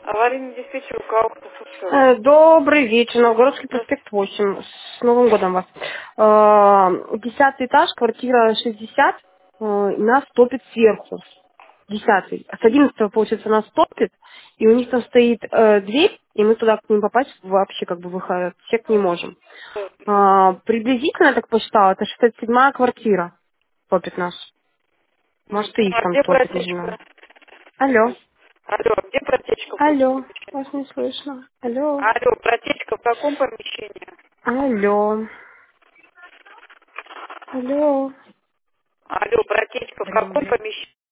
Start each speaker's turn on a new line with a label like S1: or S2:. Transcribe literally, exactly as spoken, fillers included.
S1: Аварийный диспетчер УК слушаю.
S2: Э, Добрый вечер, Новгородский
S1: Здравствуйте.
S2: проспект восемь. С Новым годом вас. Э, Десятый этаж, квартира шестьдесят, э, и нас топит сверху. Десятый. С одиннадцатого, получается, нас топит, и у них там стоит э, дверь, и мы туда к ним попасть вообще как бы выход всех не можем. Э, приблизительно, я так посчитала, это шестьдесят седьмая квартира топит нас.
S1: М,
S2: Может, и их
S1: А
S2: там
S1: где
S2: топит, не знаю.
S1: протечка?
S2: Алло.
S1: Алло, где протечка, в каком
S2: Алло.
S1: помещении?
S2: Вас не слышно. Алло.
S1: Алло, протечка в каком помещении?
S2: Алло. Алло.
S1: Алло, протечка в
S2: Блин,
S1: каком
S2: блин.
S1: помещении?